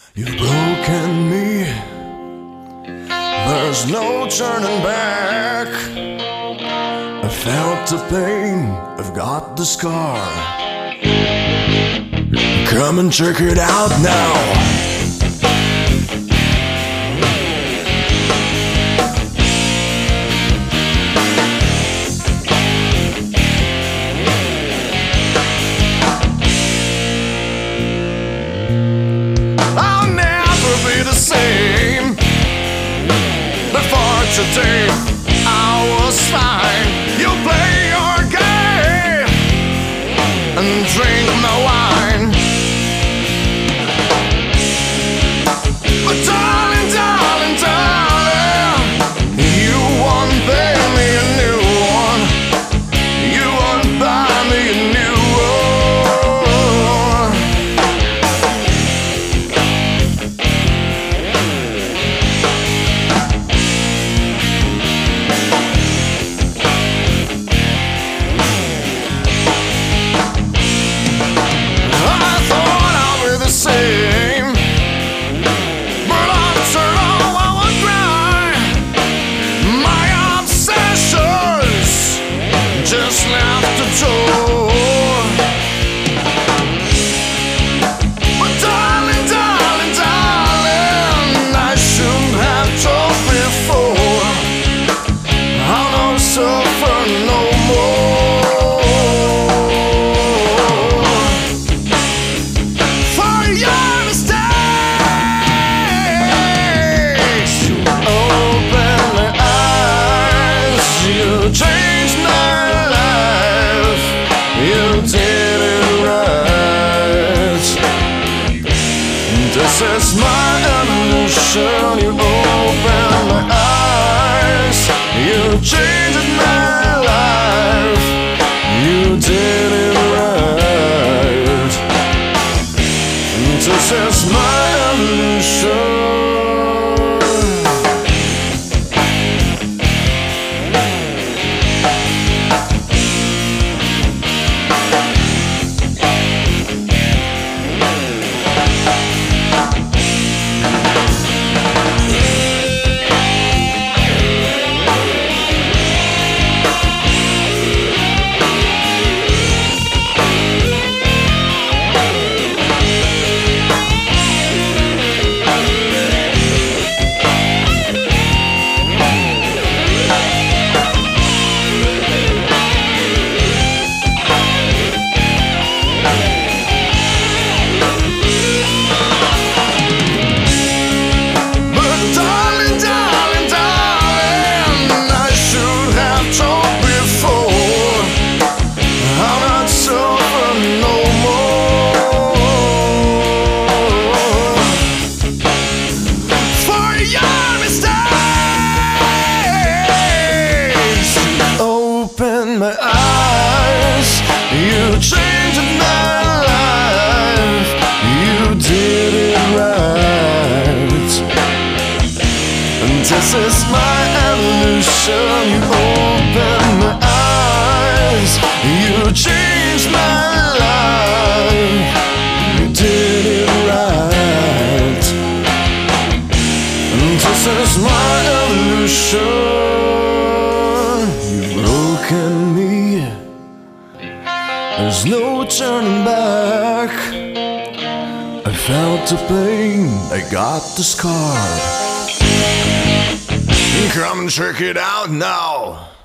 You've broken me, there's no turning back. I felt the pain, I've got the scar. Come and check it out now. Same. Before today, I was fine. You play your game and drink my wine. But darling, darling, darling, you won't pay me a new one. You won't buy me a new just left the door. But darling, darling, darling, I shouldn't have told before. I'll not suffer no more for your mistakes. You open my eyes, you changed my you did it right. This is my evolution. You opened my eyes. You changed my life. You did it right. This is my evolution. My eyes, you changed my life. You did it right. And this is my evolution. You opened my eyes. You changed my life. You did it right. And this is my evolution. Broken me, there's no turning back. I felt the pain, I got the scar. Come and check it out now.